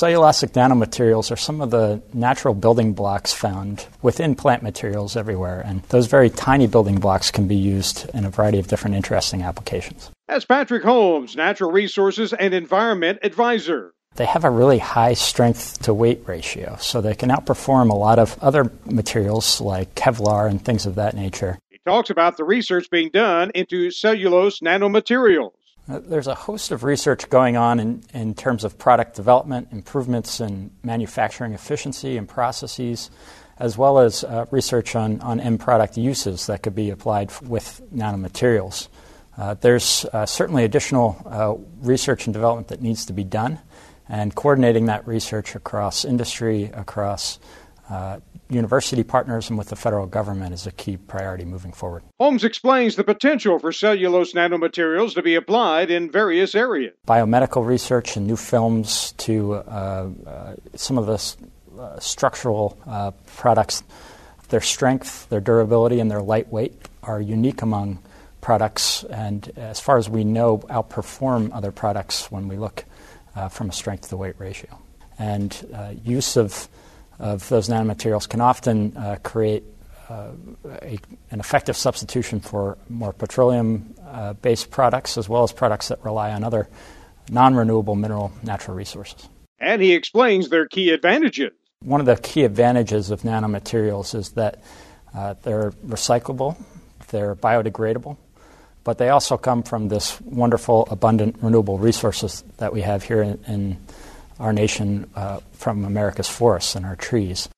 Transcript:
Cellulosic nanomaterials are some of the natural building blocks found within plant materials everywhere, and those very tiny building blocks can be used in a variety of different interesting applications. That's Patrick Holmes, Natural Resources and Environment Advisor. They have a really high strength-to-weight ratio, so they can outperform a lot of other materials like Kevlar and things of that nature. He talks about the research being done into cellulose nanomaterials. There's a host of research going on in terms of product development, improvements in manufacturing efficiency and processes, as well as research on end product uses that could be applied with nanomaterials. There's certainly additional research and development that needs to be done, and coordinating that research across industry, across university partners, and with the federal government is a key priority moving forward. Holmes explains the potential for cellulose nanomaterials to be applied in various areas. Biomedical research and new films to some of the structural products. Their strength, their durability, and their lightweight are unique among products, and as far as we know, outperform other products when we look from a strength-to-weight ratio. And use of those nanomaterials can often create an effective substitution for more petroleum-based products, as well as products that rely on other non-renewable mineral natural resources. And he explains their key advantages. One of the key advantages of nanomaterials is that they're recyclable, they're biodegradable, but they also come from this wonderful, abundant renewable resources that we have here in our nation from America's forests and our trees.